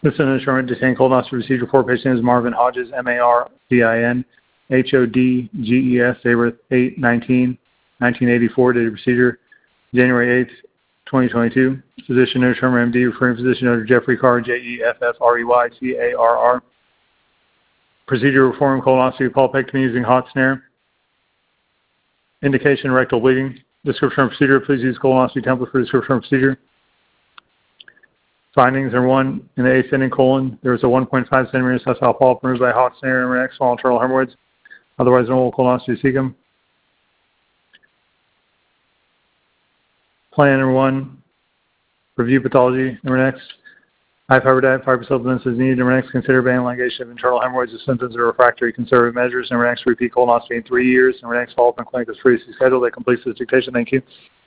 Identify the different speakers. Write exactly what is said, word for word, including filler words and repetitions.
Speaker 1: This is an instrument detained colonoscopy procedure for patient is Marvin Hodges, M A R V I N, H O D G E S, April eighth, nineteen eighty-four, date of procedure, January eighth, twenty twenty-two. Physician note Shermer, M D, referring physician note Jeffrey Carr, J E F F R E Y C A R R. Procedure reform colonoscopy pulpectomy using hot snare. Indication rectal bleeding. Description of procedure. Please use colonoscopy template for description of procedure. Findings are one, in the ascending colon, there was a one point five centimeter sessile polyp removed by hot snare and next small internal hemorrhoids, otherwise normal colonoscopy cecum. Plan number one, review pathology. Number next, high fiber diet, fiber supplements is needed. Number next, consider banding ligation of internal hemorrhoids if symptoms are refractory conservative measures. Number next, repeat colonoscopy in three years. Number next, follow up in clinic as previously scheduled. That completes this dictation. Thank you.